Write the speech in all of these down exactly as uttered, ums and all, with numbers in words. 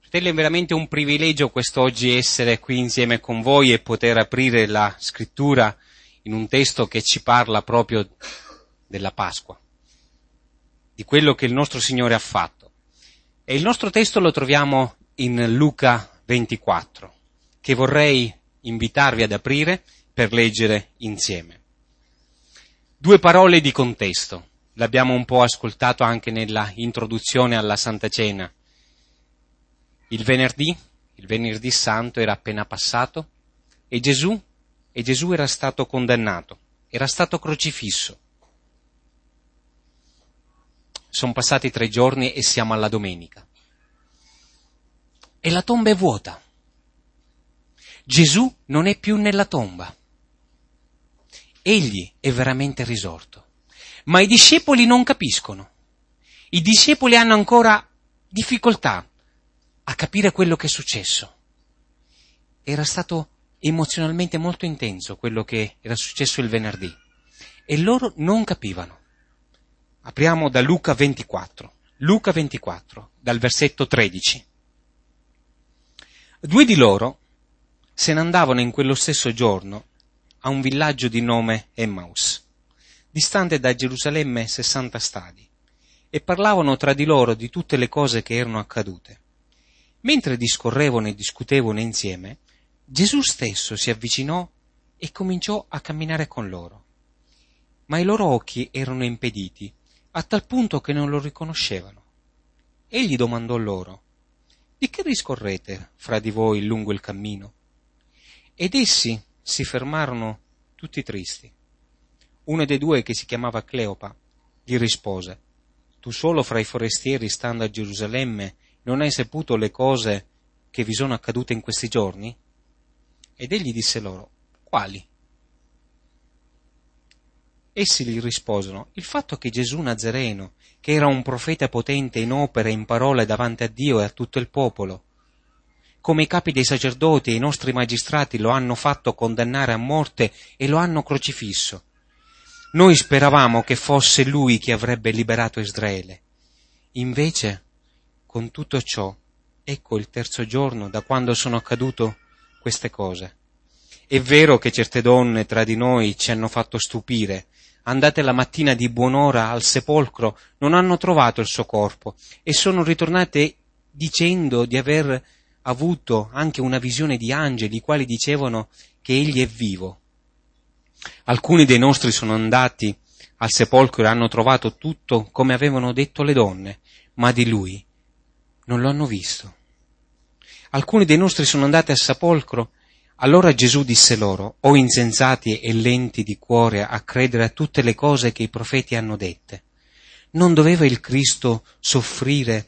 Fratelli, è veramente un privilegio quest'oggi essere qui insieme con voi e poter aprire la scrittura in un testo che ci parla proprio della Pasqua, di quello che il nostro Signore ha fatto. E il nostro testo lo troviamo in Luca ventiquattro, che vorrei invitarvi ad aprire per leggere insieme. Due parole di contesto, l'abbiamo un po' ascoltato anche nella introduzione alla Santa Cena. Il venerdì, il venerdì santo era appena passato e Gesù, e Gesù era stato condannato, era stato crocifisso. Sono passati tre giorni e siamo alla domenica. E la tomba è vuota. Gesù non è più nella tomba. Egli è veramente risorto. Ma i discepoli non capiscono. I discepoli hanno ancora difficoltà a capire quello che è successo. Era stato emozionalmente molto intenso quello che era successo il venerdì e loro non capivano. Apriamo da Luca ventiquattro. Luca ventiquattro, dal versetto tredici. Due di loro se ne andavano in quello stesso giorno a un villaggio di nome Emmaus, distante da Gerusalemme sessanta stadi, e parlavano tra di loro di tutte le cose che erano accadute. Mentre discorrevano e discutevano insieme, Gesù stesso si avvicinò e cominciò a camminare con loro. Ma i loro occhi erano impediti, a tal punto che non lo riconoscevano. Egli domandò loro: «Di che discorrete fra di voi lungo il cammino?» Ed essi si fermarono tutti tristi. Uno dei due, che si chiamava Cleopa, gli rispose: «Tu solo fra i forestieri, stando a Gerusalemme, non hai saputo le cose che vi sono accadute in questi giorni?» Ed egli disse loro: «Quali?» Essi gli risposero: «Il fatto che Gesù Nazareno, che era un profeta potente in opere e in parole davanti a Dio e a tutto il popolo, come i capi dei sacerdoti e i nostri magistrati lo hanno fatto condannare a morte e lo hanno crocifisso. Noi speravamo che fosse lui che avrebbe liberato Israele. Invece, con tutto ciò, ecco il terzo giorno da quando sono accadute queste cose. È vero che certe donne tra di noi ci hanno fatto stupire. Andate la mattina di buon'ora al sepolcro, non hanno trovato il suo corpo e sono ritornate dicendo di aver avuto anche una visione di angeli, i quali dicevano che egli è vivo. Alcuni dei nostri sono andati al sepolcro e hanno trovato tutto come avevano detto le donne, ma di lui non lo hanno visto. Alcuni dei nostri sono andati al sepolcro». Allora Gesù disse loro: «O insensati e lenti di cuore a credere a tutte le cose che i profeti hanno dette. Non doveva il Cristo soffrire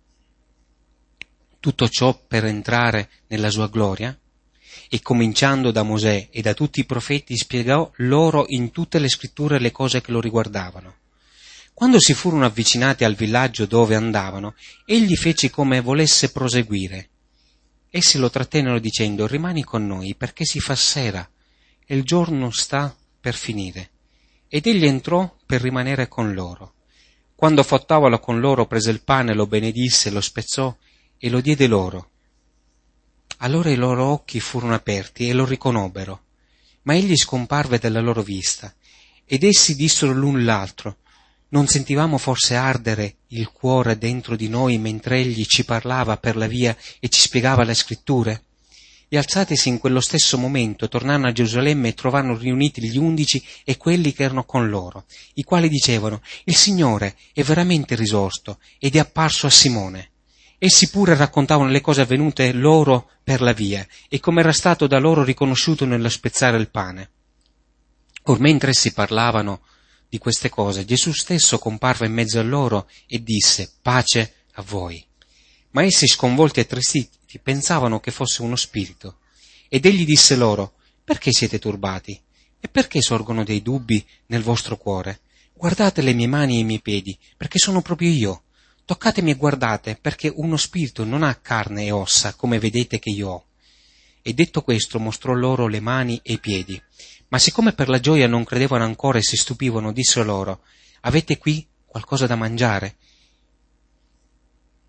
tutto ciò per entrare nella sua gloria?» E cominciando da Mosè e da tutti i profeti spiegò loro in tutte le scritture le cose che lo riguardavano. Quando si furono avvicinati al villaggio dove andavano, egli fece come volesse proseguire. Essi lo trattennero dicendo: «Rimani con noi, perché si fa sera e il giorno sta per finire». Ed egli entrò per rimanere con loro. Quando fu a tavola con loro, prese il pane, lo benedisse, lo spezzò e lo diede loro. Allora i loro occhi furono aperti e lo riconobbero, ma egli scomparve dalla loro vista. Ed essi dissero l'un l'altro: «Non sentivamo forse ardere il cuore dentro di noi mentre egli ci parlava per la via e ci spiegava le scritture?» E alzatisi in quello stesso momento, tornarono a Gerusalemme e trovarono riuniti gli undici e quelli che erano con loro, i quali dicevano: «Il Signore è veramente risorto ed è apparso a Simone». Essi pure raccontavano le cose avvenute loro per la via e come era stato da loro riconosciuto nello spezzare il pane. Or mentre essi parlavano di queste cose, Gesù stesso comparve in mezzo a loro e disse: «Pace a voi». Ma essi, sconvolti e tristiti, pensavano che fosse uno spirito. Ed egli disse loro: «Perché siete turbati? E perché sorgono dei dubbi nel vostro cuore? Guardate le mie mani e i miei piedi, perché sono proprio io. Toccatemi e guardate, perché uno spirito non ha carne e ossa, come vedete che io ho». E detto questo, mostrò loro le mani e i piedi. Ma siccome per la gioia non credevano ancora e si stupivano, disse loro: «Avete qui qualcosa da mangiare?»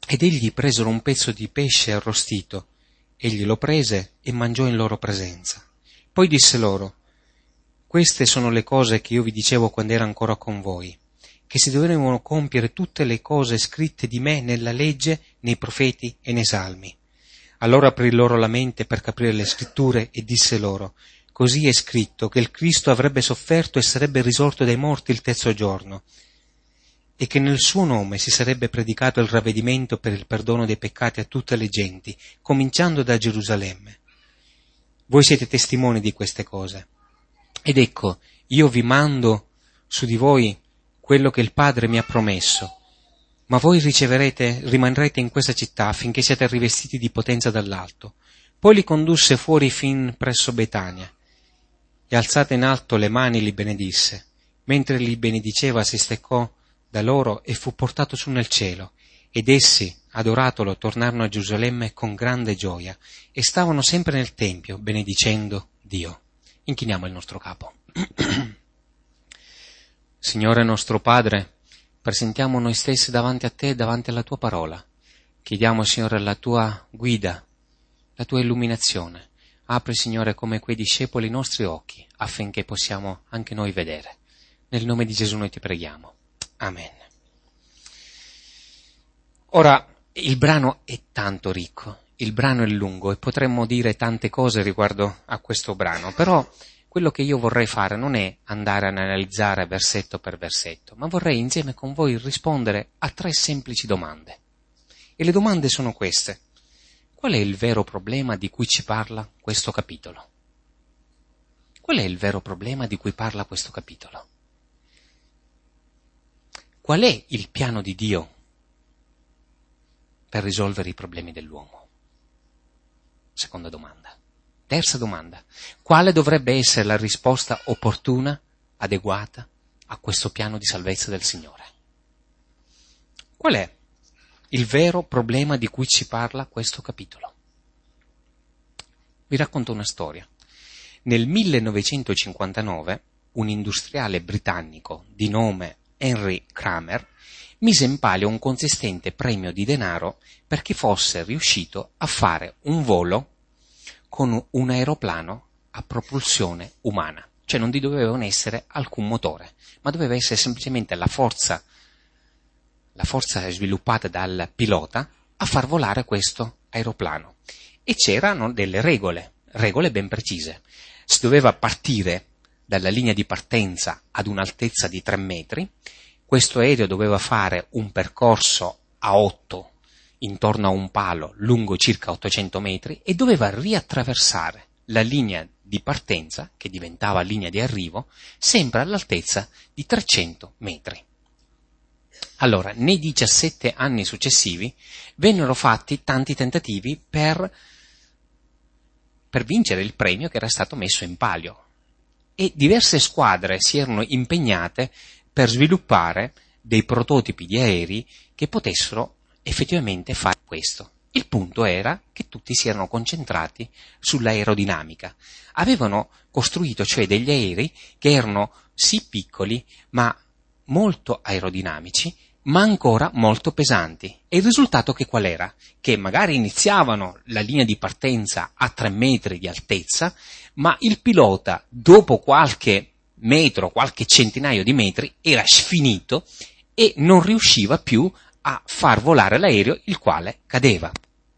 Ed egli presero un pezzo di pesce arrostito, egli lo prese e mangiò in loro presenza. Poi disse loro: queste sono le cose che io vi dicevo quando ero ancora con voi, che si dovevano compiere tutte le cose scritte di me nella legge, nei profeti e nei salmi. Allora aprì loro la mente per capire le scritture e disse loro: così è scritto che il Cristo avrebbe sofferto e sarebbe risorto dai morti il terzo giorno, e che nel suo nome si sarebbe predicato il ravvedimento per il perdono dei peccati a tutte le genti, cominciando da Gerusalemme. Voi siete testimoni di queste cose. Ed ecco, io vi mando su di voi quello che il Padre mi ha promesso, ma voi riceverete, rimarrete in questa città affinché siate rivestiti di potenza dall'alto. Poi li condusse fuori fin presso Betania, e alzate in alto le mani li benedisse. Mentre li benediceva si steccò da loro e fu portato su nel cielo, ed essi, adoratolo, tornarono a Gerusalemme con grande gioia, e stavano sempre nel Tempio, benedicendo Dio. Inchiniamo il nostro capo. Signore nostro Padre, presentiamo noi stessi davanti a Te e davanti alla Tua parola. Chiediamo, Signore, la Tua guida, la Tua illuminazione. Apri, Signore, come quei discepoli i nostri occhi, affinché possiamo anche noi vedere. Nel nome di Gesù noi ti preghiamo. Amen. Ora, il brano è tanto ricco, il brano è lungo e potremmo dire tante cose riguardo a questo brano, però quello che io vorrei fare non è andare ad analizzare versetto per versetto, ma vorrei insieme con voi rispondere a tre semplici domande. E le domande sono queste. Qual è il vero problema di cui ci parla questo capitolo? Qual è il vero problema di cui parla questo capitolo? Qual è il piano di Dio per risolvere i problemi dell'uomo? Seconda domanda. Terza domanda. Quale dovrebbe essere la risposta opportuna, adeguata a questo piano di salvezza del Signore? Qual è il vero problema di cui ci parla questo capitolo? Vi racconto una storia. Nel millenovecentocinquantanove un industriale britannico di nome Henry Kramer mise in palio un consistente premio di denaro perché fosse riuscito a fare un volo con un aeroplano a propulsione umana, cioè non vi doveva essere alcun motore, ma doveva essere semplicemente la forza, la forza sviluppata dal pilota a far volare questo aeroplano. E c'erano delle regole, regole ben precise. Si doveva partire dalla linea di partenza ad un'altezza di tre metri, questo aereo doveva fare un percorso a otto intorno a un palo lungo circa ottocento metri e doveva riattraversare la linea di partenza, che diventava linea di arrivo, sempre all'altezza di trecento metri. Allora, nei diciassette anni successivi vennero fatti tanti tentativi per, per vincere il premio che era stato messo in palio e diverse squadre si erano impegnate per sviluppare dei prototipi di aerei che potessero effettivamente fare questo. Il punto era che tutti si erano concentrati sull'aerodinamica. Avevano costruito cioè degli aerei che erano sì piccoli, ma molto aerodinamici, ma ancora molto pesanti. E il risultato che qual era? Che magari iniziavano la linea di partenza a tre metri di altezza, ma il pilota, dopo qualche metro, qualche centinaio di metri, era sfinito e non riusciva più a far volare l'aereo, il quale cadeva.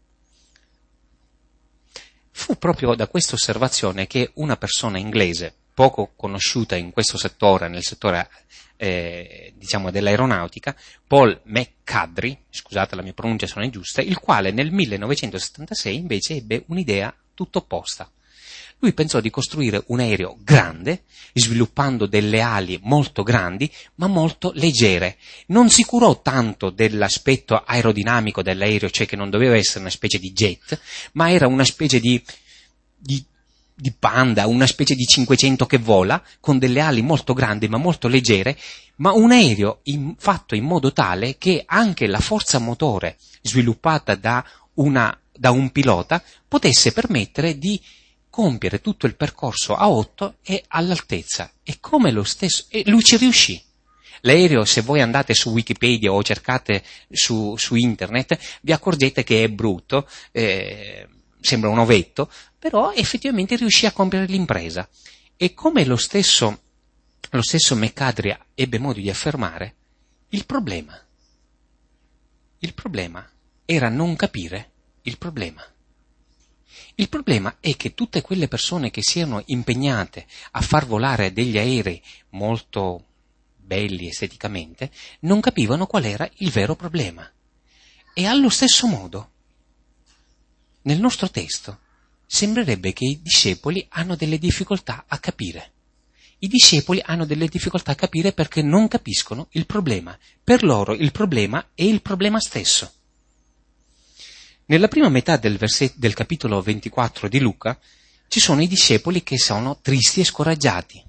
Fu proprio da questa osservazione che una persona inglese, poco conosciuta in questo settore, nel settore eh, diciamo dell'aeronautica, Paul McCudry, scusate la mia pronuncia se non è giusta, il quale nel millenovecentosettantasei invece ebbe un'idea tutto opposta. Lui pensò di costruire un aereo grande, sviluppando delle ali molto grandi, ma molto leggere. Non si curò tanto dell'aspetto aerodinamico dell'aereo, cioè che non doveva essere una specie di jet, ma era una specie di, di, di panda, una specie di cinquecento che vola, con delle ali molto grandi ma molto leggere, ma un aereo in, fatto in modo tale che anche la forza motore sviluppata da, una, da un pilota potesse permettere di compiere tutto il percorso a otto e all'altezza, e come lo stesso, e lui ci riuscì. L'aereo, se voi andate su Wikipedia o cercate su, su internet, vi accorgete che è brutto, eh, sembra un ovetto, però effettivamente riuscì a compiere l'impresa. E come lo stesso, lo stesso Meccadria ebbe modo di affermare, il problema, il problema era non capire il problema. Il problema è che tutte quelle persone che si erano impegnate a far volare degli aerei molto belli esteticamente non capivano qual era il vero problema. E allo stesso modo, nel nostro testo, sembrerebbe che i discepoli hanno delle difficoltà a capire. I discepoli hanno delle difficoltà a capire perché non capiscono il problema. Per loro il problema è il problema stesso. Nella prima metà del, verset- del capitolo ventiquattro di Luca ci sono i discepoli che sono tristi e scoraggiati.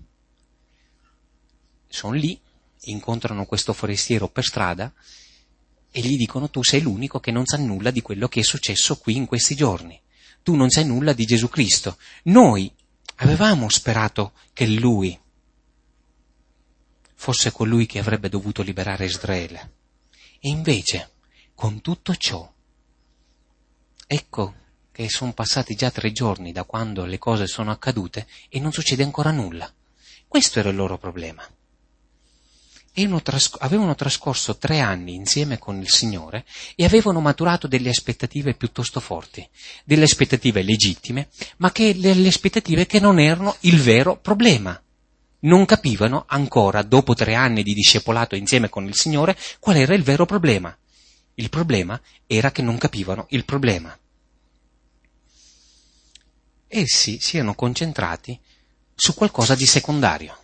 Sono lì, incontrano questo forestiero per strada e gli dicono: tu sei l'unico che non sa nulla di quello che è successo qui in questi giorni. Tu non sai nulla di Gesù Cristo. Noi avevamo sperato che Lui fosse colui che avrebbe dovuto liberare Israele. E invece, con tutto ciò, ecco che sono passati già tre giorni da quando le cose sono accadute e non succede ancora nulla. Questo era il loro problema. Tras- avevano trascorso tre anni insieme con il Signore e avevano maturato delle aspettative piuttosto forti, delle aspettative legittime, ma che le aspettative che non erano il vero problema. Non capivano ancora, dopo tre anni di discepolato insieme con il Signore, qual era il vero problema. Il problema era che non capivano il problema. Essi si erano concentrati su qualcosa di secondario.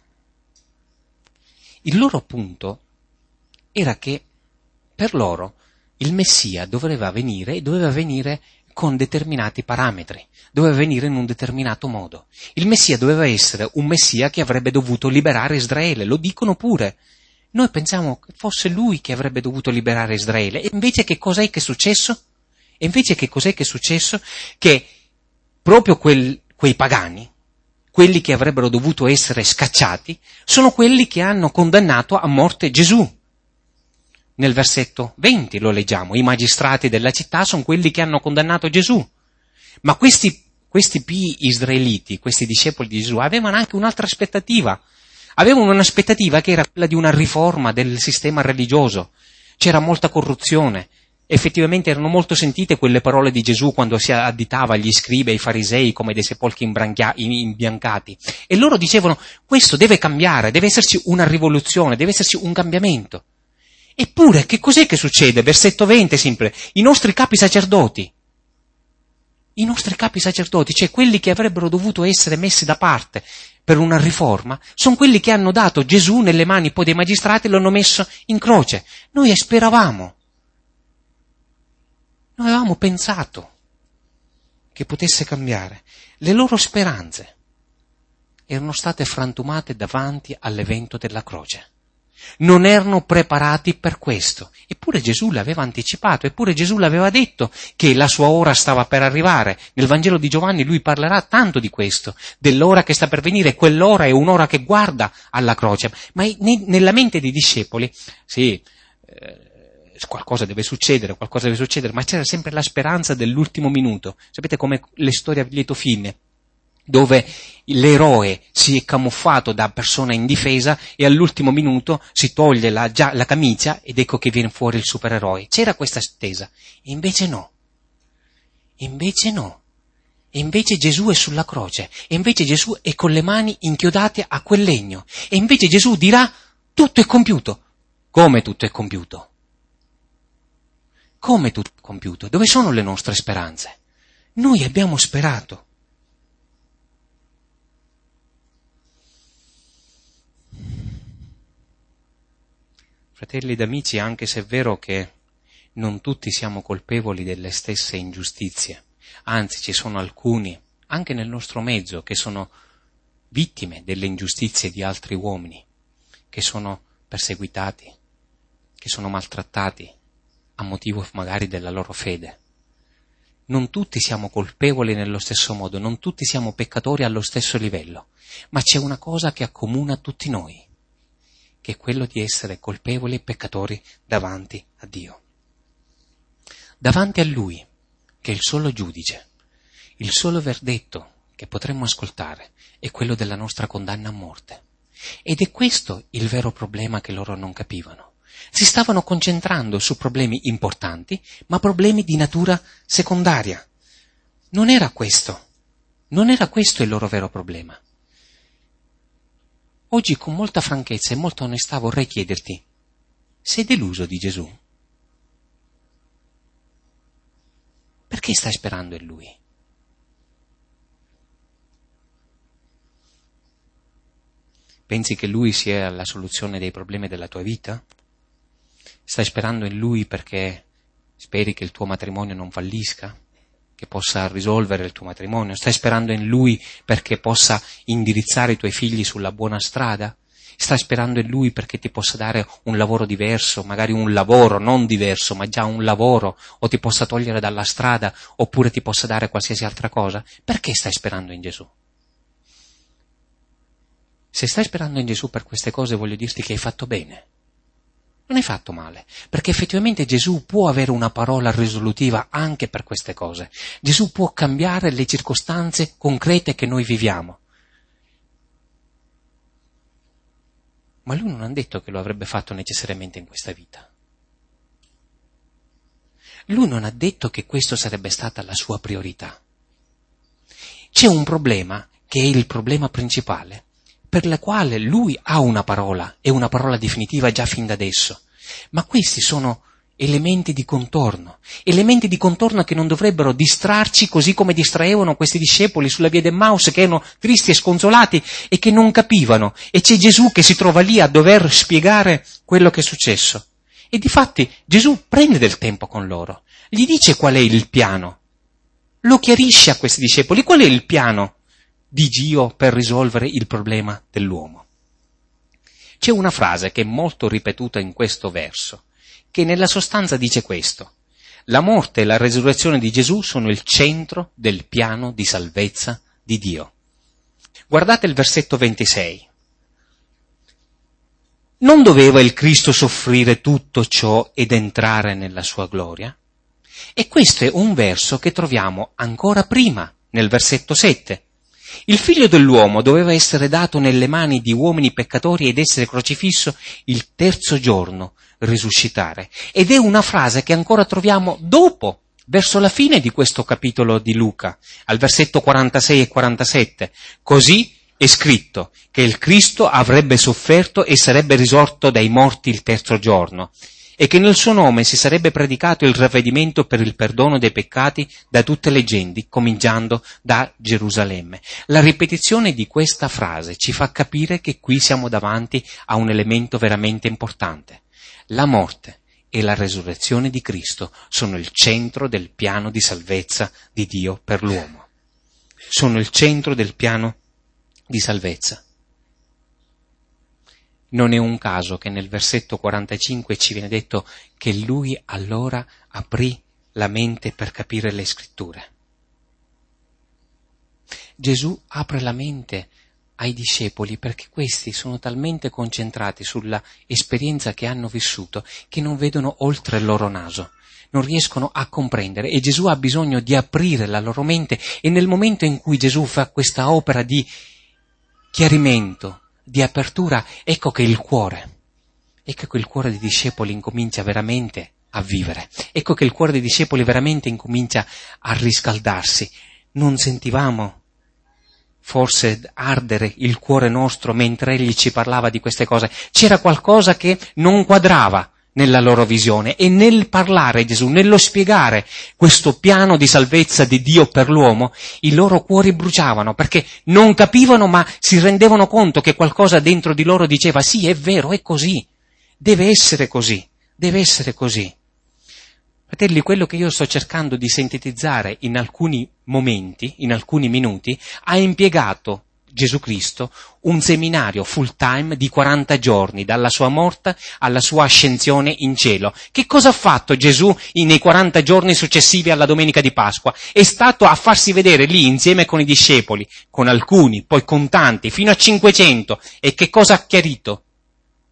Il loro punto era che per loro il Messia doveva venire e doveva venire con determinati parametri, doveva venire in un determinato modo. Il Messia doveva essere un Messia che avrebbe dovuto liberare Israele, lo dicono pure. Noi pensiamo che fosse lui che avrebbe dovuto liberare Israele, e invece che cos'è che è successo? E invece che cos'è che è successo? Che proprio quel, quei pagani, quelli che avrebbero dovuto essere scacciati, sono quelli che hanno condannato a morte Gesù. Nel versetto venti lo leggiamo, i magistrati della città sono quelli che hanno condannato Gesù. Ma questi, questi pii israeliti, questi discepoli di Gesù, avevano anche un'altra aspettativa. Avevano un'aspettativa che era quella di una riforma del sistema religioso. C'era molta corruzione. Effettivamente erano molto sentite quelle parole di Gesù quando si additava agli scribi e ai farisei come dei sepolcri imbiancati. E loro dicevano: questo deve cambiare, deve esserci una rivoluzione, deve esserci un cambiamento. Eppure, che cos'è che succede? Versetto venti sempre, i nostri capi sacerdoti, i nostri capi sacerdoti, cioè quelli che avrebbero dovuto essere messi da parte per una riforma, sono quelli che hanno dato Gesù nelle mani poi dei magistrati e lo hanno messo in croce. Noi speravamo, noi avevamo pensato che potesse cambiare. Le loro speranze erano state frantumate davanti all'evento della croce. Non erano preparati per questo. Eppure Gesù l'aveva anticipato, eppure Gesù l'aveva detto che la sua ora stava per arrivare. Nel Vangelo di Giovanni lui parlerà tanto di questo, dell'ora che sta per venire. Quell'ora è un'ora che guarda alla croce. Ma nella mente dei discepoli, sì, eh, qualcosa deve succedere, qualcosa deve succedere, ma c'era sempre la speranza dell'ultimo minuto. Sapete come le storie a lieto fine, dove l'eroe si è camuffato da persona indifesa e all'ultimo minuto si toglie la, già, la camicia ed ecco che viene fuori il supereroe. C'era questa attesa. E invece no. E invece no. E invece Gesù è sulla croce. E invece Gesù è con le mani inchiodate a quel legno. E invece Gesù dirà: tutto è compiuto. Come tutto è compiuto? Come tutto è compiuto? Dove sono le nostre speranze? Noi abbiamo sperato. Fratelli ed amici, anche se è vero che non tutti siamo colpevoli delle stesse ingiustizie, anzi ci sono alcuni, anche nel nostro mezzo, che sono vittime delle ingiustizie di altri uomini, che sono perseguitati, che sono maltrattati a motivo magari della loro fede. Non tutti siamo colpevoli nello stesso modo, non tutti siamo peccatori allo stesso livello, ma c'è una cosa che accomuna tutti noi, che è quello di essere colpevoli e peccatori davanti a Dio. Davanti a Lui, che è il solo giudice, il solo verdetto che potremmo ascoltare è quello della nostra condanna a morte. Ed è questo il vero problema che loro non capivano. Si stavano concentrando su problemi importanti, ma problemi di natura secondaria. Non era questo, non era questo il loro vero problema. Oggi con molta franchezza e molta onestà vorrei chiederti, sei deluso di Gesù? Perché stai sperando in Lui? Pensi che Lui sia la soluzione dei problemi della tua vita? Stai sperando in Lui perché speri che il tuo matrimonio non fallisca? Che possa risolvere il tuo matrimonio? Stai sperando in Lui perché possa indirizzare i tuoi figli sulla buona strada? Stai sperando in Lui perché ti possa dare un lavoro diverso, magari un lavoro non diverso, ma già un lavoro, o ti possa togliere dalla strada, oppure ti possa dare qualsiasi altra cosa? Perché stai sperando in Gesù? Se stai sperando in Gesù per queste cose, voglio dirti che hai fatto bene. Non hai fatto male, perché effettivamente Gesù può avere una parola risolutiva anche per queste cose. Gesù può cambiare le circostanze concrete che noi viviamo. Ma Lui non ha detto che lo avrebbe fatto necessariamente in questa vita. Lui non ha detto che questo sarebbe stata la sua priorità. C'è un problema, che è il problema principale, per la quale Lui ha una parola, e una parola definitiva già fin da adesso. Ma questi sono elementi di contorno, elementi di contorno che non dovrebbero distrarci così come distraevano questi discepoli sulla via d'Emmaus, che erano tristi e sconsolati e che non capivano. E c'è Gesù che si trova lì a dover spiegare quello che è successo. E difatti Gesù prende del tempo con loro, gli dice qual è il piano, lo chiarisce a questi discepoli, qual è il piano di Dio per risolvere il problema dell'uomo. C'è una frase che è molto ripetuta in questo verso, che nella sostanza dice questo: la morte e la resurrezione di Gesù sono il centro del piano di salvezza di Dio. Guardate il versetto ventisei. Non doveva il Cristo soffrire tutto ciò ed entrare nella sua gloria? E questo è un verso che troviamo ancora prima, nel versetto sette. Il figlio dell'uomo doveva essere dato nelle mani di uomini peccatori ed essere crocifisso il terzo giorno, risuscitare. Ed è una frase che ancora troviamo dopo, verso la fine di questo capitolo di Luca, al versetto quarantasei e quarantasette. Così è scritto che il Cristo avrebbe sofferto e sarebbe risorto dai morti il terzo giorno, e che nel suo nome si sarebbe predicato il ravvedimento per il perdono dei peccati da tutte le genti, cominciando da Gerusalemme. La ripetizione di questa frase ci fa capire che qui siamo davanti a un elemento veramente importante. La morte e la resurrezione di Cristo sono il centro del piano di salvezza di Dio per l'uomo. Sono il centro del piano di salvezza. Non è un caso che nel versetto quarantacinque ci viene detto che Lui allora aprì la mente per capire le scritture. Gesù apre la mente ai discepoli perché questi sono talmente concentrati sulla esperienza che hanno vissuto che non vedono oltre il loro naso, non riescono a comprendere, e Gesù ha bisogno di aprire la loro mente. E nel momento in cui Gesù fa questa opera di chiarimento, di apertura, ecco che il cuore, ecco che il cuore dei discepoli incomincia veramente a vivere, ecco che il cuore dei discepoli veramente incomincia a riscaldarsi. Non sentivamo forse ardere il cuore nostro mentre egli ci parlava di queste cose? C'era qualcosa che non quadrava nella loro visione, e nel parlare Gesù, nello spiegare questo piano di salvezza di Dio per l'uomo, i loro cuori bruciavano perché non capivano, ma si rendevano conto che qualcosa dentro di loro diceva: sì, è vero, è così, deve essere così, deve essere così. Fratelli, quello che io sto cercando di sintetizzare in alcuni momenti, in alcuni minuti, ha impiegato Gesù Cristo un seminario full time di quaranta giorni, dalla sua morte alla sua ascensione in cielo. Che cosa ha fatto Gesù nei quaranta giorni successivi alla domenica di Pasqua? È stato a farsi vedere lì insieme con i discepoli, con alcuni, poi con tanti, fino a cinquecento. E che cosa ha chiarito?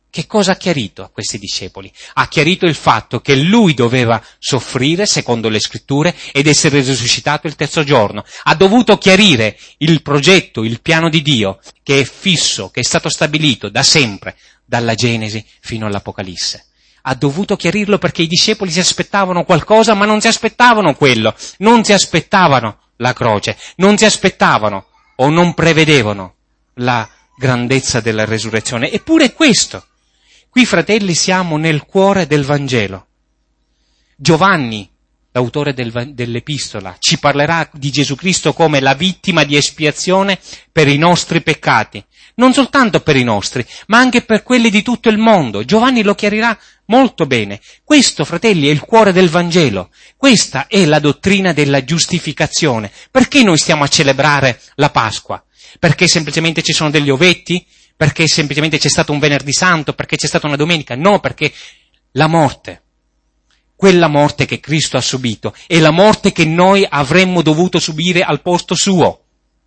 Che cosa ha chiarito a questi discepoli? Ha chiarito il fatto che lui doveva soffrire secondo le scritture ed essere risuscitato il terzo giorno. Ha dovuto chiarire il progetto, il piano di Dio, che è fisso, che è stato stabilito da sempre, dalla Genesi fino all'Apocalisse. Ha dovuto chiarirlo perché i discepoli si aspettavano qualcosa, ma non si aspettavano quello, non si aspettavano la croce, non si aspettavano o non prevedevano la grandezza della resurrezione. Eppure questo. Qui, fratelli, siamo nel cuore del Vangelo. Giovanni, l'autore del, dell'Epistola, ci parlerà di Gesù Cristo come la vittima di espiazione per i nostri peccati. Non soltanto per i nostri, ma anche per quelli di tutto il mondo. Giovanni lo chiarirà molto bene. Questo, fratelli, è il cuore del Vangelo. Questa è la dottrina della giustificazione. Perché noi stiamo a celebrare la Pasqua? Perché semplicemente ci sono degli ovetti? Perché semplicemente c'è stato un venerdì santo? Perché c'è stata una domenica? No, perché la morte, quella morte che Cristo ha subito, è la morte che noi avremmo dovuto subire al posto suo.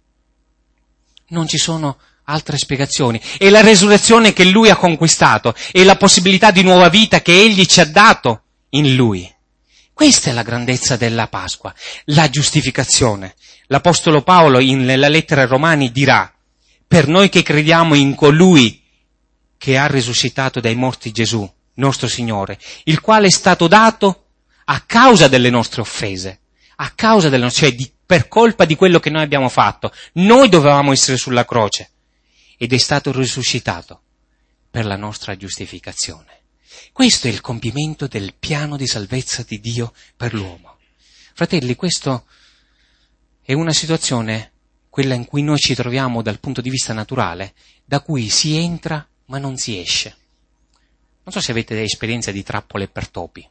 Non ci sono altre spiegazioni. È la resurrezione che Lui ha conquistato, è la possibilità di nuova vita che Egli ci ha dato in Lui. Questa è la grandezza della Pasqua, la giustificazione. L'Apostolo Paolo in, nella lettera ai Romani dirà: per noi che crediamo in colui che ha risuscitato dai morti Gesù, nostro Signore, il quale è stato dato a causa delle nostre offese, a causa delle nostre, cioè di, per colpa di quello che noi abbiamo fatto. Noi dovevamo essere sulla croce ed è stato risuscitato per la nostra giustificazione. Questo è il compimento del piano di salvezza di Dio per l'uomo. Fratelli, questo è una situazione, quella in cui noi ci troviamo dal punto di vista naturale, da cui si entra ma non si esce. Non so se avete esperienza di trappole per topi.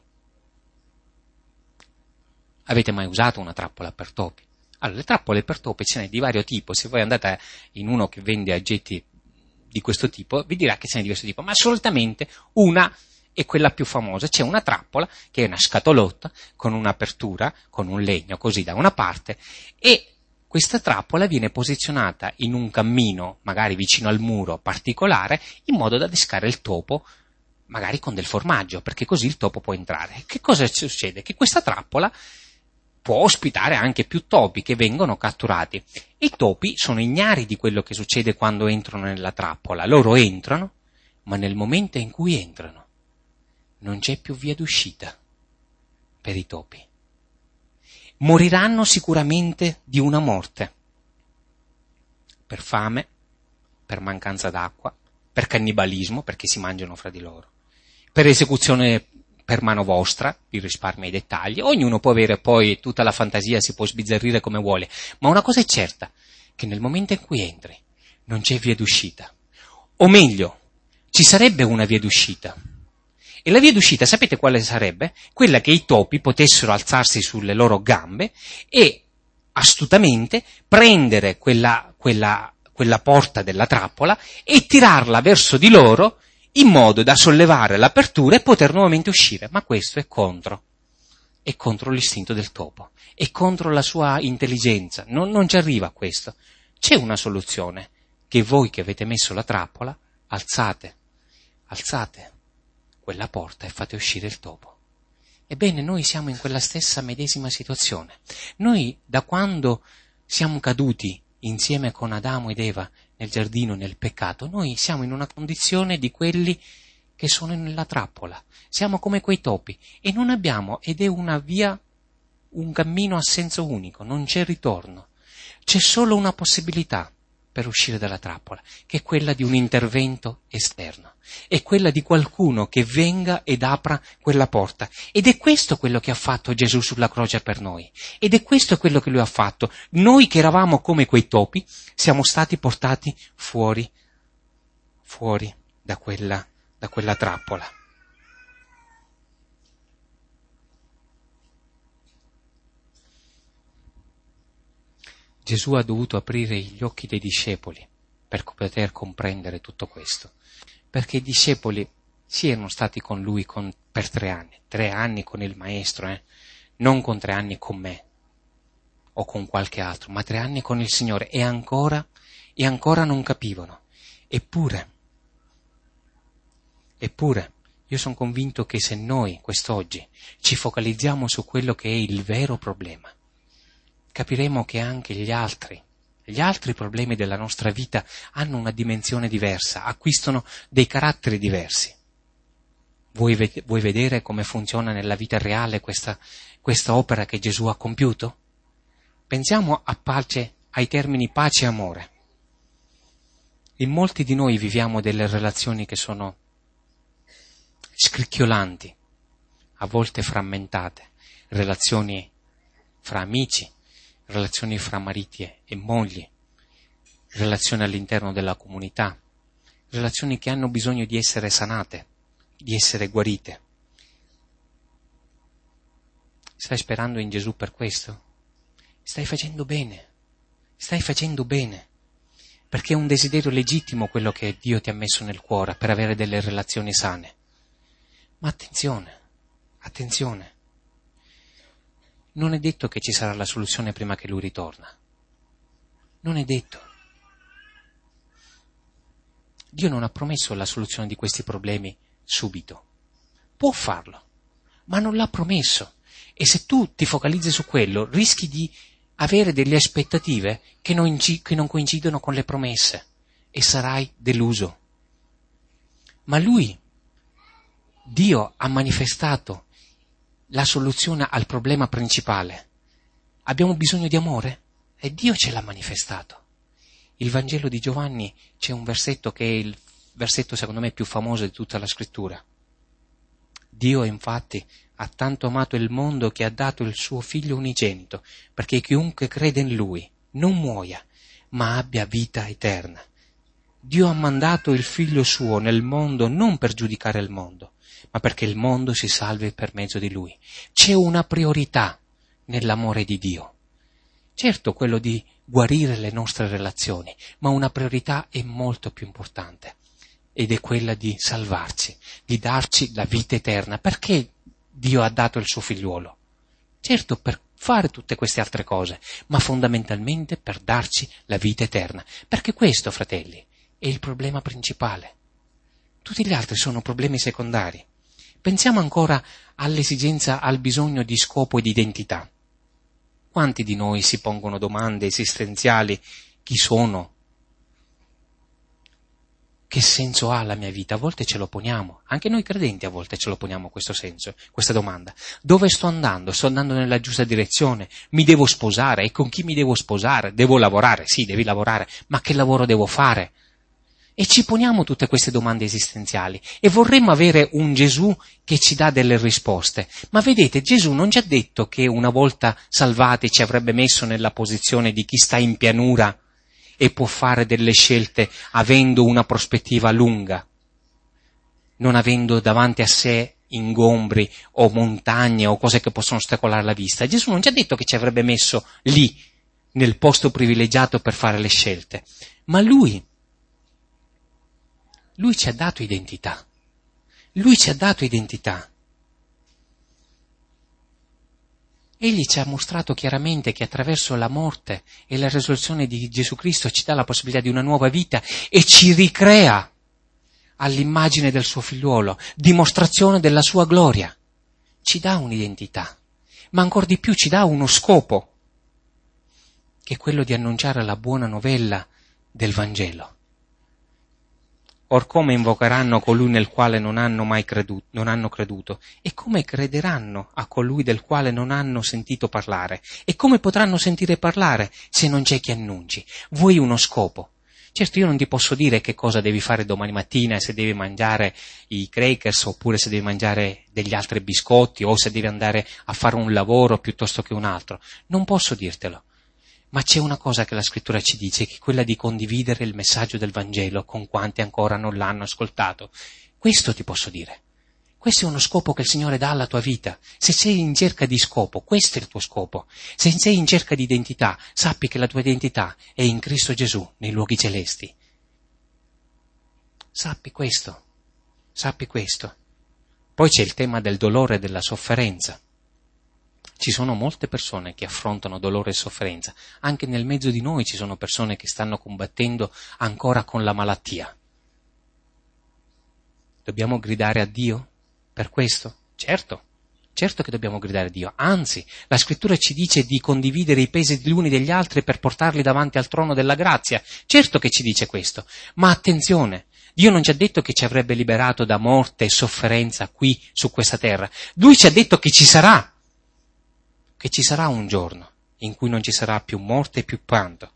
Avete mai usato una trappola per topi? Allora, le trappole per topi ce n'è di vario tipo. Se voi andate in uno che vende aggetti di questo tipo, vi dirà che ce n'è di questo tipo, ma solitamente una è quella più famosa. C'è una trappola che è una scatolotta con un'apertura, con un legno così da una parte, e questa trappola viene posizionata in un cammino, magari vicino al muro particolare, in modo da adescare il topo, magari con del formaggio, perché così il topo può entrare. Che cosa succede? Che questa trappola può ospitare anche più topi che vengono catturati. I topi sono ignari di quello che succede quando entrano nella trappola. Loro entrano, ma nel momento in cui entrano non c'è più via d'uscita per i topi. Moriranno sicuramente di una morte, per fame, per mancanza d'acqua, per cannibalismo, perché si mangiano fra di loro, per esecuzione per mano vostra, vi risparmio i dettagli. Ognuno può avere poi tutta la fantasia, si può sbizzarrire come vuole, ma una cosa è certa, che nel momento in cui entri non c'è via d'uscita. O meglio, ci sarebbe una via d'uscita. E la via d'uscita, sapete quale sarebbe? Quella che i topi potessero alzarsi sulle loro gambe e astutamente prendere quella, quella, quella porta della trappola e tirarla verso di loro in modo da sollevare l'apertura e poter nuovamente uscire. Ma questo è contro. È contro l'istinto del topo. È contro la sua intelligenza. Non, non ci arriva a questo. C'è una soluzione. Che voi che avete messo la trappola, alzate. Alzate quella porta e fate uscire il topo. Ebbene, noi siamo in quella stessa medesima situazione. Noi, da quando siamo caduti insieme con Adamo ed Eva nel giardino, nel peccato, noi siamo in una condizione di quelli che sono nella trappola. Siamo come quei topi e non abbiamo, ed è una via, un cammino a senso unico, non c'è ritorno. C'è solo una possibilità per uscire dalla trappola, che è quella di un intervento esterno. È quella di qualcuno che venga ed apra quella porta. Ed è questo quello che ha fatto Gesù sulla croce per noi. Ed è questo quello che Lui ha fatto. Noi che eravamo come quei topi, siamo stati portati fuori, fuori da quella, da quella trappola. Gesù ha dovuto aprire gli occhi dei discepoli per poter comprendere tutto questo, perché i discepoli sì erano stati con lui con, per tre anni, tre anni con il Maestro, eh? Non con tre anni con me o con qualche altro, ma tre anni con il Signore e ancora, e ancora non capivano. Eppure, Eppure, io sono convinto che se noi, quest'oggi, ci focalizziamo su quello che è il vero problema, capiremo che anche gli altri, gli altri problemi della nostra vita hanno una dimensione diversa, acquistano dei caratteri diversi. Vuoi, ved- vuoi vedere come funziona nella vita reale questa, questa opera che Gesù ha compiuto? Pensiamo a pace, ai termini pace e amore. In molti di noi viviamo delle relazioni che sono scricchiolanti, a volte frammentate, relazioni fra amici, relazioni fra mariti e mogli, relazioni all'interno della comunità, relazioni che hanno bisogno di essere sanate, di essere guarite. Stai sperando in Gesù per questo? Stai facendo bene, stai facendo bene, perché è un desiderio legittimo quello che Dio ti ha messo nel cuore per avere delle relazioni sane. Ma attenzione, attenzione, non è detto che ci sarà la soluzione prima che Lui ritorna. Non è detto. Dio non ha promesso la soluzione di questi problemi subito. Può farlo, ma non l'ha promesso. E se tu ti focalizzi su quello, rischi di avere delle aspettative che non, che non coincidono con le promesse e sarai deluso. Ma Lui, Dio, ha manifestato la soluzione al problema principale. Abbiamo bisogno di amore? E Dio ce l'ha manifestato. Il Vangelo di Giovanni c'è un versetto che è il versetto secondo me più famoso di tutta la scrittura. Dio infatti ha tanto amato il mondo che ha dato il suo figlio unigenito, perché chiunque crede in lui non muoia, ma abbia vita eterna. Dio ha mandato il figlio suo nel mondo non per giudicare il mondo, ma perché il mondo si salvi per mezzo di lui. C'è una priorità nell'amore di Dio. Certo, quello di guarire le nostre relazioni, ma una priorità è molto più importante, ed è quella di salvarci, di darci la vita eterna. Perché Dio ha dato il suo figliuolo? Certo, per fare tutte queste altre cose, ma fondamentalmente per darci la vita eterna. Perché questo, fratelli, è il problema principale. Tutti gli altri sono problemi secondari. Pensiamo ancora all'esigenza, al bisogno di scopo e di identità. Quanti di noi si pongono domande esistenziali? Chi sono? Che senso ha la mia vita? A volte ce lo poniamo. Anche noi credenti a volte ce lo poniamo questo senso, questa domanda. Dove sto andando? Sto andando nella giusta direzione? Mi devo sposare? E con chi mi devo sposare? Devo lavorare? Sì, devi lavorare. Ma che lavoro devo fare? E ci poniamo tutte queste domande esistenziali e vorremmo avere un Gesù che ci dà delle risposte. Ma vedete, Gesù non ci ha detto che una volta salvati ci avrebbe messo nella posizione di chi sta in pianura e può fare delle scelte avendo una prospettiva lunga, non avendo davanti a sé ingombri o montagne o cose che possono ostacolare la vista. Gesù non ci ha detto che ci avrebbe messo lì, nel posto privilegiato per fare le scelte, ma Lui Lui ci ha dato identità. Lui ci ha dato identità. Egli ci ha mostrato chiaramente che attraverso la morte e la risurrezione di Gesù Cristo ci dà la possibilità di una nuova vita e ci ricrea all'immagine del suo figliuolo, dimostrazione della sua gloria. Ci dà un'identità, ma ancor di più ci dà uno scopo, che è quello di annunciare la buona novella del Vangelo. Or come invocheranno colui nel quale non hanno mai creduto, non hanno creduto? E come crederanno a colui del quale non hanno sentito parlare? E come potranno sentire parlare se non c'è chi annunci? Vuoi uno scopo? Certo, io non ti posso dire che cosa devi fare domani mattina, se devi mangiare i crackers oppure se devi mangiare degli altri biscotti o se devi andare a fare un lavoro piuttosto che un altro. Non posso dirtelo. Ma c'è una cosa che la scrittura ci dice, che è quella di condividere il messaggio del Vangelo con quanti ancora non l'hanno ascoltato. Questo ti posso dire. Questo è uno scopo che il Signore dà alla tua vita. Se sei in cerca di scopo, questo è il tuo scopo. Se sei in cerca di identità, sappi che la tua identità è in Cristo Gesù, nei luoghi celesti. Sappi questo. Sappi questo. Poi c'è il tema del dolore e della sofferenza. Ci sono molte persone che affrontano dolore e sofferenza. Anche nel mezzo di noi ci sono persone che stanno combattendo ancora con la malattia. Dobbiamo gridare a Dio per questo? Certo, certo che dobbiamo gridare a Dio. Anzi, la Scrittura ci dice di condividere i pesi gli uni degli altri per portarli davanti al trono della grazia. Certo che ci dice questo, ma attenzione, Dio non ci ha detto che ci avrebbe liberato da morte e sofferenza qui su questa terra. Lui ci ha detto che ci sarà, che ci sarà un giorno in cui non ci sarà più morte e più pianto.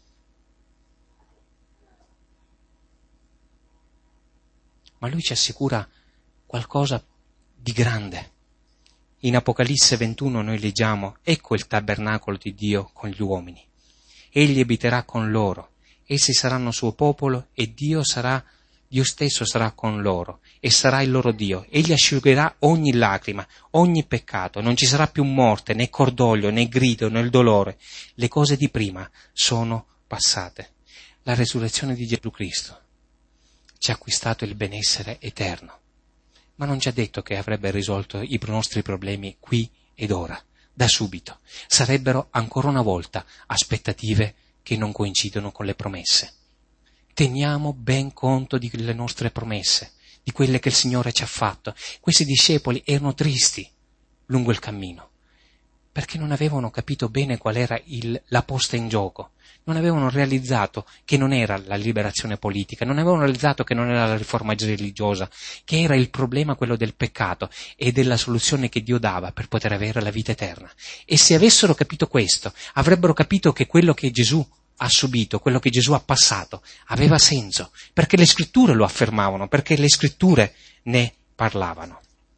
Ma Lui ci assicura qualcosa di grande. In Apocalisse ventuno noi leggiamo: ecco il tabernacolo di Dio con gli uomini. Egli abiterà con loro, essi saranno suo popolo e Dio sarà, Dio stesso sarà con loro e sarà il loro Dio. Egli asciugherà ogni lacrima, ogni peccato. Non ci sarà più morte, né cordoglio, né grido, né il dolore. Le cose di prima sono passate. La resurrezione di Gesù Cristo ci ha acquistato il benessere eterno. Ma non ci ha detto che avrebbe risolto i nostri problemi qui ed ora, da subito. Sarebbero ancora una volta aspettative che non coincidono con le promesse. Teniamo ben conto delle nostre promesse, di quelle che il Signore ci ha fatto. Questi discepoli erano tristi lungo il cammino, perché non avevano capito bene qual era il, la posta in gioco. Non avevano realizzato che non era la liberazione politica, non avevano realizzato che non era la riforma religiosa, che era il problema quello del peccato e della soluzione che Dio dava per poter avere la vita eterna. E se avessero capito questo, avrebbero capito che quello che Gesù ha subito, quello che Gesù ha passato, aveva senso, perché le scritture lo affermavano, perché le scritture ne parlavano.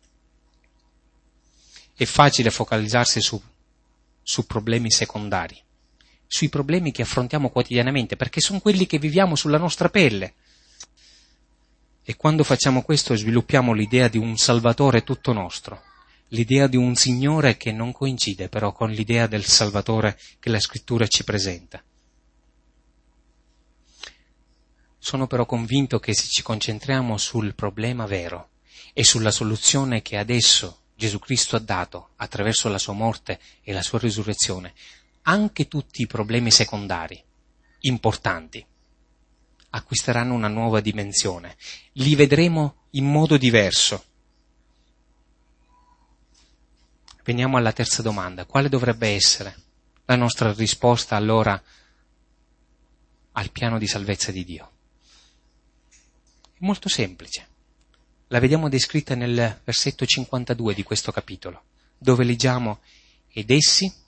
È facile focalizzarsi su, su problemi secondari, sui problemi che affrontiamo quotidianamente, perché sono quelli che viviamo sulla nostra pelle. E quando facciamo questo sviluppiamo l'idea di un Salvatore tutto nostro, l'idea di un Signore che non coincide però con l'idea del Salvatore che la Scrittura ci presenta. Sono però convinto che se ci concentriamo sul problema vero e sulla soluzione che adesso Gesù Cristo ha dato attraverso la sua morte e la sua risurrezione, anche tutti i problemi secondari, importanti, acquisteranno una nuova dimensione. Li vedremo in modo diverso. Veniamo alla terza domanda. Quale dovrebbe essere la nostra risposta allora al piano di salvezza di Dio? È molto semplice. La vediamo descritta nel versetto cinquantadue di questo capitolo, dove leggiamo: ed essi,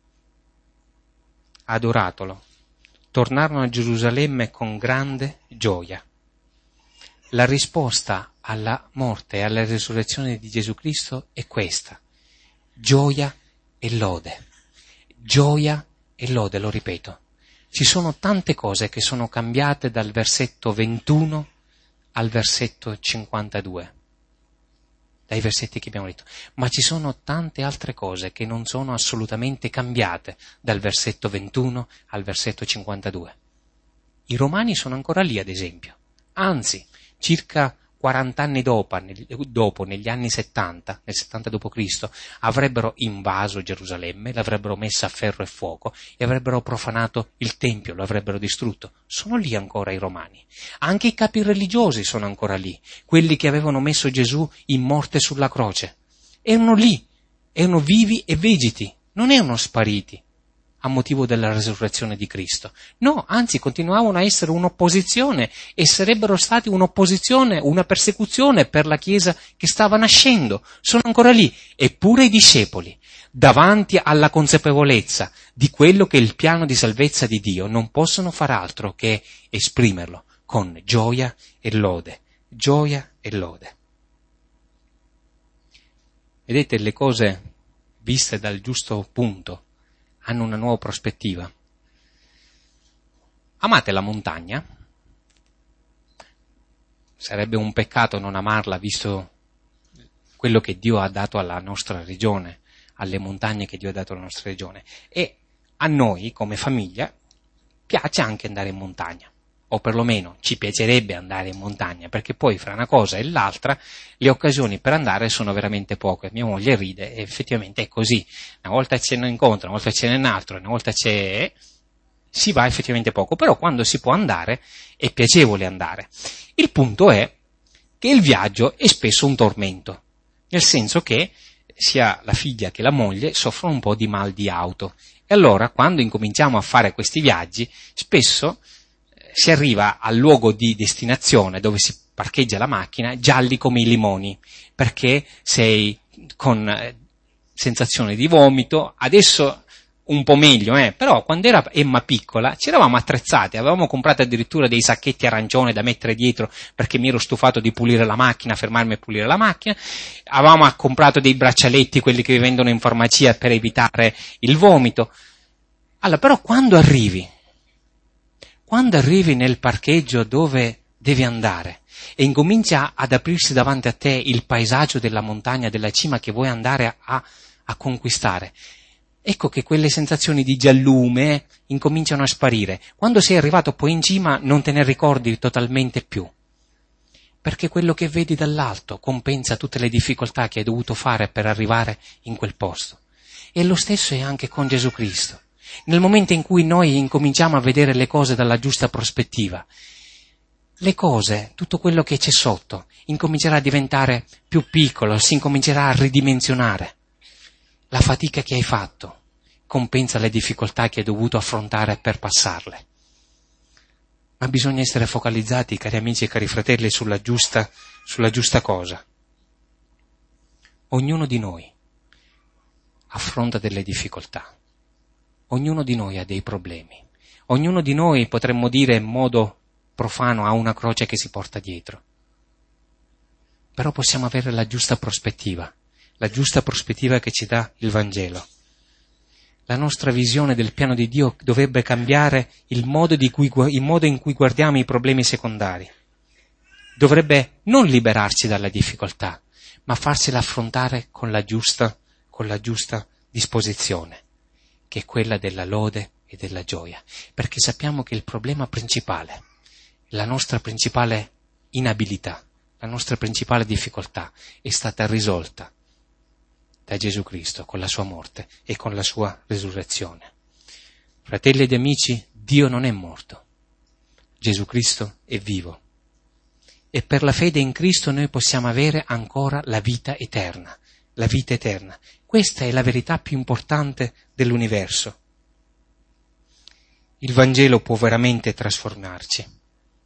adoratolo, tornarono a Gerusalemme con grande gioia. La risposta alla morte e alla risurrezione di Gesù Cristo è questa: gioia e lode. Gioia e lode, lo ripeto. Ci sono tante cose che sono cambiate dal versetto ventuno al versetto cinquantadue, dai versetti che abbiamo letto, ma ci sono tante altre cose che non sono assolutamente cambiate dal versetto ventuno al versetto cinquantadue. I Romani sono ancora lì, ad esempio. Anzi, circa quaranta anni dopo, dopo, negli anni settanta, nel settanta dopo Cristo, avrebbero invaso Gerusalemme, l'avrebbero messa a ferro e fuoco e avrebbero profanato il Tempio, lo avrebbero distrutto. Sono lì ancora i Romani. Anche i capi religiosi sono ancora lì, quelli che avevano messo Gesù in morte sulla croce. Erano lì, erano vivi e vegeti, non erano spariti a motivo della resurrezione di Cristo. No, anzi, continuavano a essere un'opposizione e sarebbero stati un'opposizione, una persecuzione per la Chiesa che stava nascendo. Sono ancora lì. Eppure i discepoli, davanti alla consapevolezza di quello che è il piano di salvezza di Dio, non possono far altro che esprimerlo con gioia e lode. Gioia e lode. Vedete, le cose viste dal giusto punto hanno una nuova prospettiva. Amate la montagna? Sarebbe un peccato non amarla, visto quello che Dio ha dato alla nostra regione, alle montagne che Dio ha dato alla nostra regione. E a noi, come famiglia, piace anche andare in montagna, o perlomeno ci piacerebbe andare in montagna, perché poi fra una cosa e l'altra le occasioni per andare sono veramente poche. Mia moglie ride, e effettivamente è così. Una volta c'è un incontro, una volta c'è un altro, una volta c'è... si va effettivamente poco, però quando si può andare è piacevole andare. Il punto è che il viaggio è spesso un tormento, nel senso che sia la figlia che la moglie soffrono un po' di mal di auto. E allora, quando incominciamo a fare questi viaggi, spesso eh, si arriva al luogo di destinazione dove si parcheggia la macchina gialli come i limoni, perché sei con eh, sensazione di vomito. Adesso un po' meglio, eh, però quando era Emma piccola ci eravamo attrezzati, avevamo comprato addirittura dei sacchetti arancione da mettere dietro perché mi ero stufato di pulire la macchina, fermarmi a pulire la macchina, avevamo comprato dei braccialetti, quelli che vi vendono in farmacia per evitare il vomito. Allora, però quando arrivi, quando arrivi nel parcheggio dove devi andare e incomincia ad aprirsi davanti a te il paesaggio della montagna, della cima che vuoi andare a, a conquistare, ecco che quelle sensazioni di giallume incominciano a sparire. Quando sei arrivato poi in cima non te ne ricordi totalmente più, perché quello che vedi dall'alto compensa tutte le difficoltà che hai dovuto fare per arrivare in quel posto. E lo stesso è anche con Gesù Cristo. Nel momento in cui noi incominciamo a vedere le cose dalla giusta prospettiva, le cose, tutto quello che c'è sotto, incomincerà a diventare più piccolo, si incomincerà a ridimensionare. La fatica che hai fatto compensa le difficoltà che hai dovuto affrontare per passarle. Ma bisogna essere focalizzati, cari amici e cari fratelli, sulla giusta, sulla giusta cosa. Ognuno di noi affronta delle difficoltà. Ognuno di noi ha dei problemi. Ognuno di noi, potremmo dire in modo profano, ha una croce che si porta dietro. Però possiamo avere la giusta prospettiva. La giusta prospettiva che ci dà il Vangelo. La nostra visione del piano di Dio dovrebbe cambiare il modo, di cui, il modo in cui guardiamo i problemi secondari. Dovrebbe non liberarci dalla difficoltà, ma farsela affrontare con la giusta, con la giusta disposizione, che è quella della lode e della gioia. Perché sappiamo che il problema principale, la nostra principale inabilità, la nostra principale difficoltà è stata risolta da Gesù Cristo con la sua morte e con la sua resurrezione. Fratelli ed amici, Dio non è morto, Gesù Cristo è vivo e per la fede in Cristo noi possiamo avere ancora la vita eterna, la vita eterna. Questa è la verità più importante dell'universo. Il Vangelo può veramente trasformarci.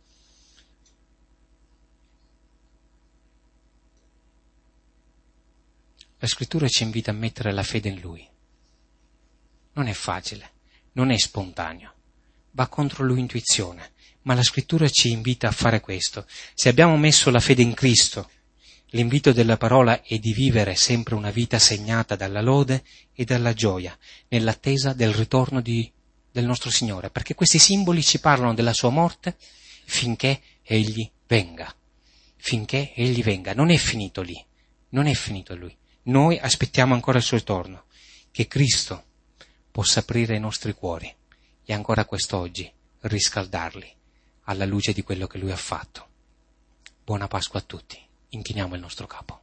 La Scrittura ci invita a mettere la fede in Lui. Non è facile, non è spontaneo, va contro l'intuizione, ma la Scrittura ci invita a fare questo. Se abbiamo messo la fede in Cristo, l'invito della parola è di vivere sempre una vita segnata dalla lode e dalla gioia, nell'attesa del ritorno di, del nostro Signore, perché questi simboli ci parlano della sua morte finché Egli venga, finché Egli venga. Non è finito lì, non è finito Lui. Noi aspettiamo ancora il suo ritorno, che Cristo possa aprire i nostri cuori e ancora quest'oggi riscaldarli alla luce di quello che Lui ha fatto. Buona Pasqua a tutti. Inchiniamo il nostro capo.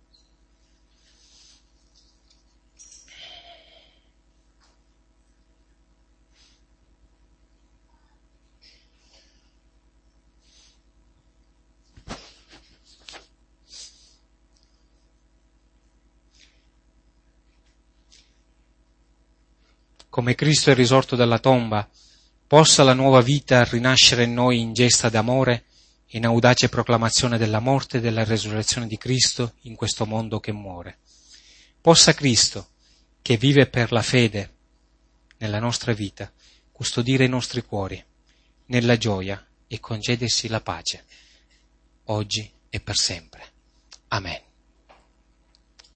Come Cristo è risorto dalla tomba, possa la nuova vita rinascere in noi in gesta d'amore, in audace proclamazione della morte e della resurrezione di Cristo in questo mondo che muore. Possa Cristo, che vive per la fede nella nostra vita, custodire i nostri cuori nella gioia e concedersi la pace, oggi e per sempre. Amen.